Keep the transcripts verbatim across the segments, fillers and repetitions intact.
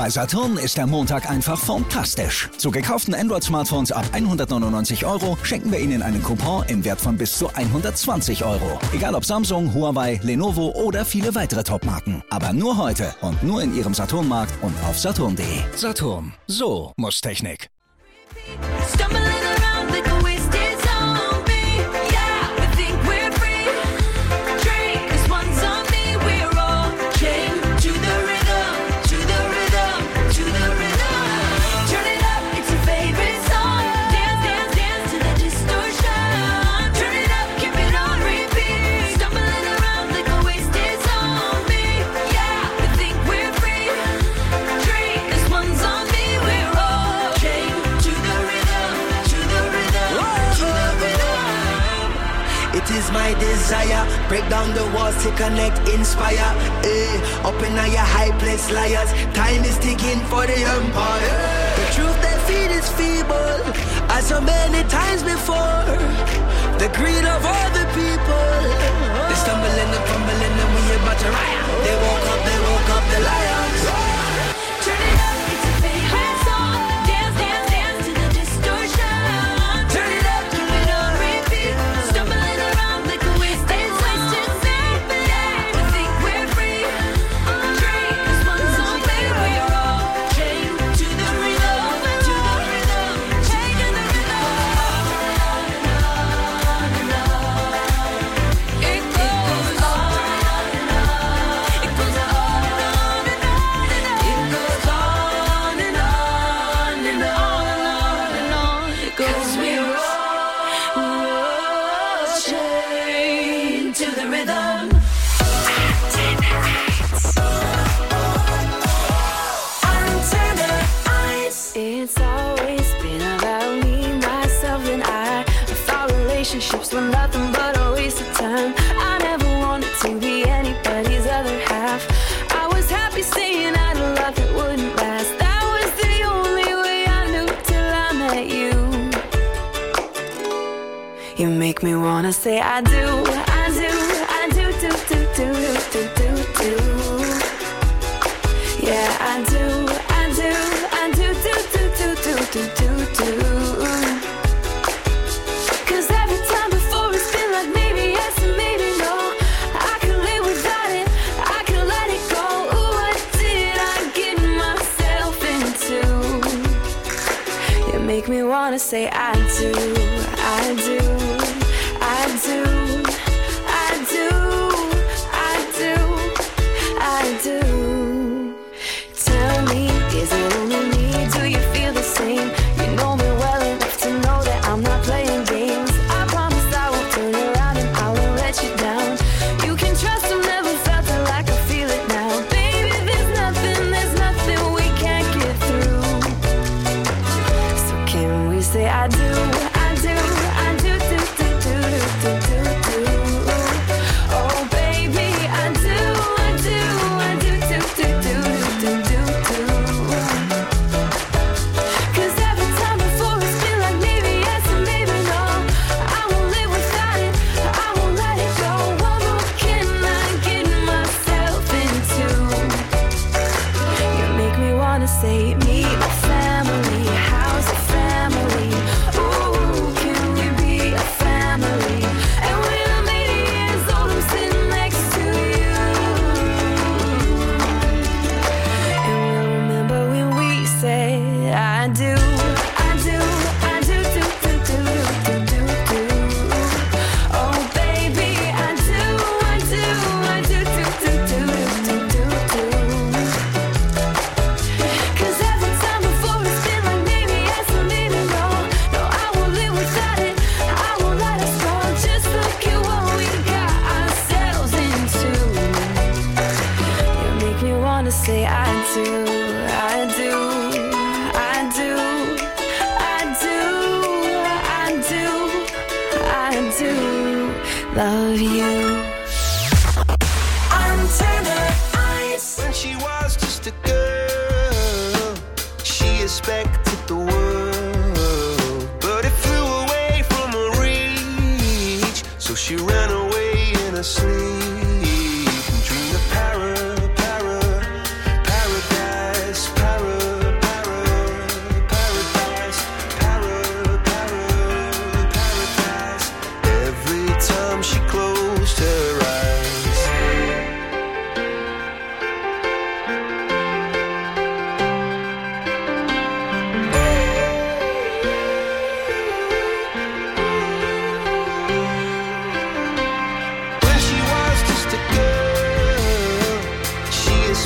Bei Saturn ist der Montag einfach fantastisch. Zu gekauften Android-Smartphones ab hundertneunundneunzig Euro schenken wir Ihnen einen Coupon im Wert von bis zu hundertzwanzig Euro. Egal ob Samsung, Huawei, Lenovo oder viele weitere Top-Marken. Aber nur heute und nur in Ihrem Saturn-Markt und auf saturn punkt de. Saturn. So muss Technik. My desire, break down the walls to connect, inspire. Eh, up in your high place, liars. Time is ticking for the empire. The truth they feed is feeble, as so many times before. The greed of all the people. They stumble and they crumble and then we about to riot. They woke up, they woke up, the lions. Turn it up, it's a favorite song. Dance, dance, dance to the distortion. Turn it up, keep it on repeat. Stumbling around. Relationships were nothing but a waste of time. I never wanted to be anybody's other half. I was happy saying I love it wouldn't last. That was the only way I knew till I met you. You make me wanna say I do, I do, I do, do, do, do, do, do, do. Yeah, I do, I do, I do, do, do, do, do, do, do, do. Make me wanna say I do, I do, I do, I do, I do, I do. Tell me, is it only me? Do you feel the same? You know me well enough to know that I'm not playing games. I promise I won't turn around and I won't let you down. You can trust I've never felt it like I feel it now. Baby, there's nothing, there's nothing we can't get through. Say I do, I do, I do, do, do, do, do, do, do. Oh baby, I do, I do, I do, do, do, do, do, do, do. Cause every time before it's been like maybe yes and maybe no. I won't live without it, I won't let it go. What more can I get myself into? You make me wanna say me, a family, how's a family? Ooh, can we be a family? And when I'm eighty years old, I'm sitting next to you. And we'll remember when we say I do, I do, I do, do, do, do, do, do, do. Oh baby, I do, I do, I do, do, do, do, do, do, do. Cause every time before it's been like maybe yes or maybe no. No, I won't live without it, I won't let us go. Just look at what we got ourselves into. You make me wanna say I do, I do, I do, I do, I do, I do love you. Antenna Ice. When she was just a girl, she expected the world, but it flew away from her reach. So she ran away in her sleep and dreamed of para, para, paradise.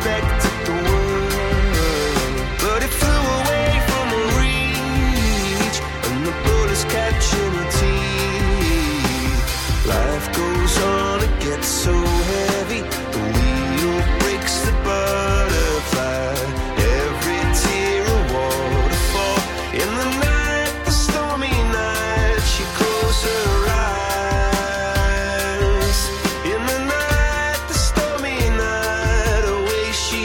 expected the world, but it flew away from her reach, and the bullets catching her teeth. Life goes on, it gets so heavy, the wheel breaks the butterfly, every tear a waterfall. In the night, the stormy night, she closed her eyes. In the night, the stormy night, away she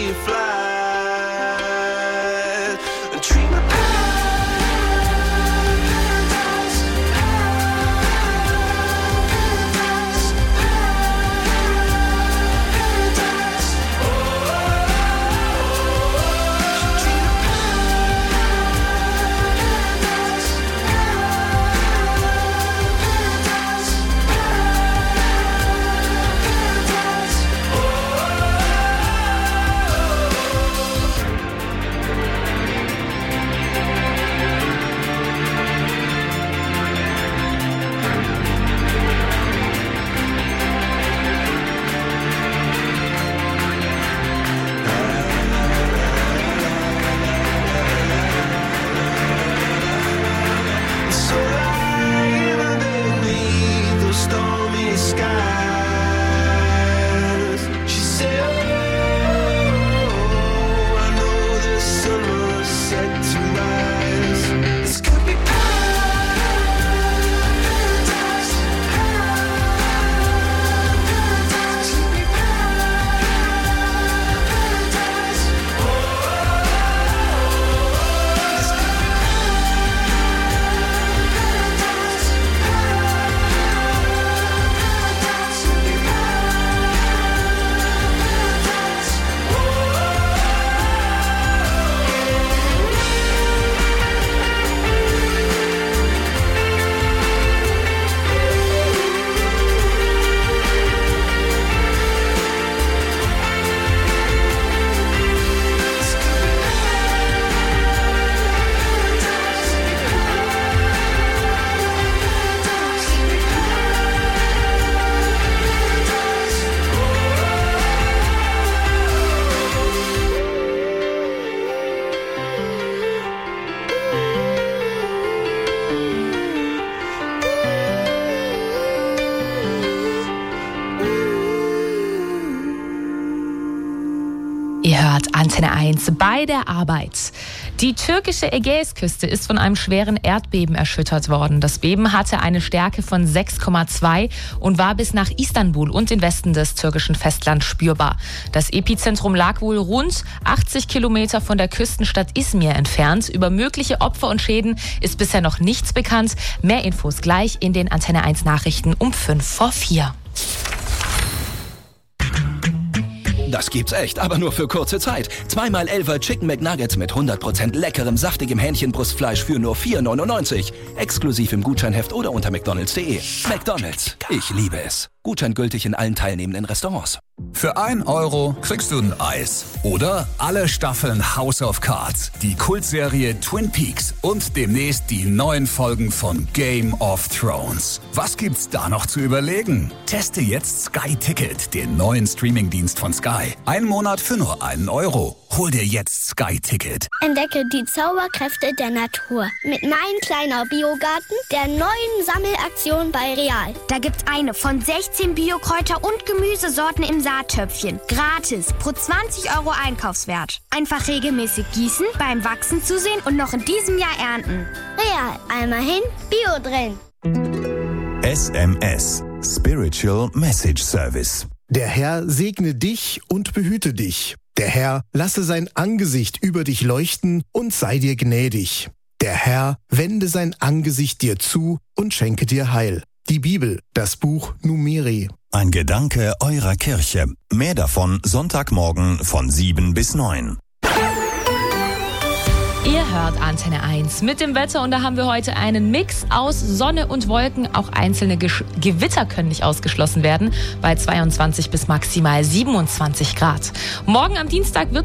flies. And dream of Ihr hört Antenne eins bei der Arbeit. Die türkische Ägäisküste ist von einem schweren Erdbeben erschüttert worden. Das Beben hatte eine Stärke von sechs Komma zwei und war bis nach Istanbul und den Westen des türkischen Festlands spürbar. Das Epizentrum lag wohl rund achtzig Kilometer von der Küstenstadt Izmir entfernt. Über mögliche Opfer und Schäden ist bisher noch nichts bekannt. Mehr Infos gleich in den Antenne eins Nachrichten um fünf vor vier. Das gibt's echt, aber nur für kurze Zeit. Zweimal Elfer Chicken McNuggets mit hundert Prozent leckerem, saftigem Hähnchenbrustfleisch für nur vier neunundneunzig. Exklusiv im Gutscheinheft oder unter mcdonalds punkt de. McDonald's, ich liebe es. Gutschein gültig in allen teilnehmenden Restaurants. Für ein Euro kriegst du ein Eis. Oder alle Staffeln House of Cards, die Kultserie Twin Peaks und demnächst die neuen Folgen von Game of Thrones. Was gibt's da noch zu überlegen? Teste jetzt Sky Ticket, den neuen Streamingdienst von Sky. Ein Monat für nur einen Euro. Hol dir jetzt Sky Ticket. Entdecke die Zauberkräfte der Natur mit Mein kleiner Biogarten, der neuen Sammelaktion bei Real. Da gibt's eine von sechzehn Biokräuter- und Gemüsesorten im Saattöpfchen. Gratis, pro zwanzig Euro Einkaufswert. Einfach regelmäßig gießen, beim Wachsen zusehen und noch in diesem Jahr ernten. Real, einmal hin, Bio drin. S M S, Spiritual Message Service. Der Herr segne dich und behüte dich. Der Herr lasse sein Angesicht über dich leuchten und sei dir gnädig. Der Herr wende sein Angesicht dir zu und schenke dir Heil. Die Bibel, das Buch Numeri. Ein Gedanke eurer Kirche. Mehr davon Sonntagmorgen von sieben bis neun. Ihr hört Antenne eins mit dem Wetter und da haben wir heute einen Mix aus Sonne und Wolken. Auch einzelne Gesch- Gewitter können nicht ausgeschlossen werden bei zweiundzwanzig bis maximal siebenundzwanzig Grad. Morgen am Dienstag wird